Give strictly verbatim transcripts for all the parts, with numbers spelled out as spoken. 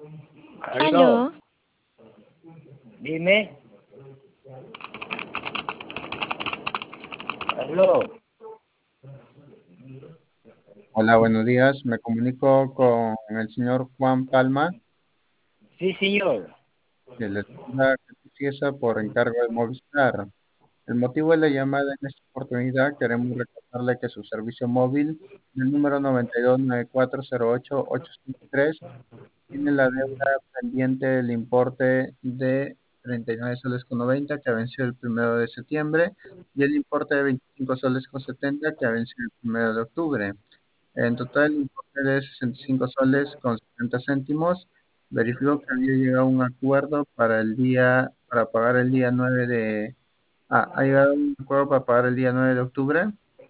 Aló, Aló, dime. Aló, Hola, buenos días. Me comunico con el señor Juan Palma, sí, señor. que le da fiesta por encargo de Movistar. El motivo de la llamada en esta oportunidad, queremos recordarle que su servicio móvil, el número noventa y dos noventa y cuatro cero ocho ocho cinco tres, tiene la deuda pendiente del importe de treinta y nueve soles con noventa que venció el primero de septiembre y el importe de veinticinco soles con setenta que venció el primero de octubre. En total, el importe de sesenta y cinco soles con setenta céntimos. Verificó que había llegado a un acuerdo para el día, para pagar el día nueve de, ah, ha llegado a un acuerdo para pagar el día nueve de octubre.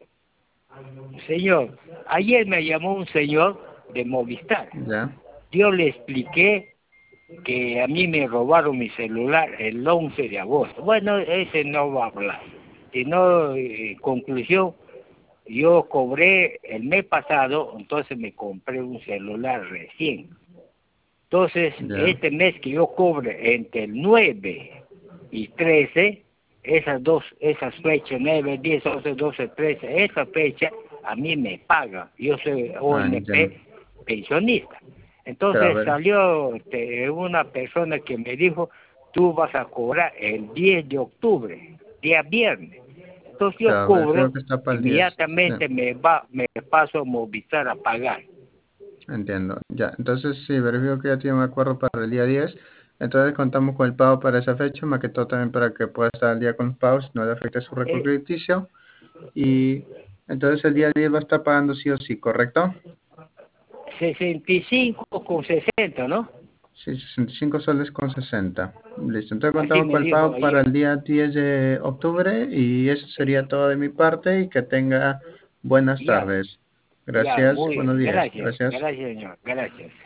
Señor, ayer me llamó un señor de Movistar. Ya, Yo le expliqué que a mí me robaron mi celular el once de agosto. Bueno, ese no va a hablar. Sino, en conclusión, yo cobré el mes pasado, entonces me compré un celular recién. Entonces, ya, este mes que yo cobre entre el nueve y trece, esas dos, esas fechas, nueve, diez, once, doce, trece, esa fecha a mí me paga. Yo soy ah, entiendo. O N P pensionista. Pero a Entonces ver, salió este, una persona que me dijo, tú vas a cobrar el diez de octubre, día viernes. Entonces yo pero a ver, creo cobro, que está para el diez. Sí, inmediatamente me va, me paso a Movistar a pagar. entiendo. Ya, entonces sí, verifico que ya tiene un acuerdo para el día diez. Entonces contamos con el pago para esa fecha, más que todo también para que pueda estar al día con los pagos, no le afecte su récord Eh, crediticio. Y entonces el día diez va a estar pagando sí o sí, ¿correcto? sesenta y cinco con sesenta, ¿no? Sí, sesenta y cinco soles con sesenta. Listo, entonces Así contamos me con el dijo pago para ayer. el día diez de octubre y eso sería todo de mi parte y que tenga buenas Ya, tardes. ya, Gracias, muy buenos bien. días, Gracias, gracias. gracias, señor. Gracias.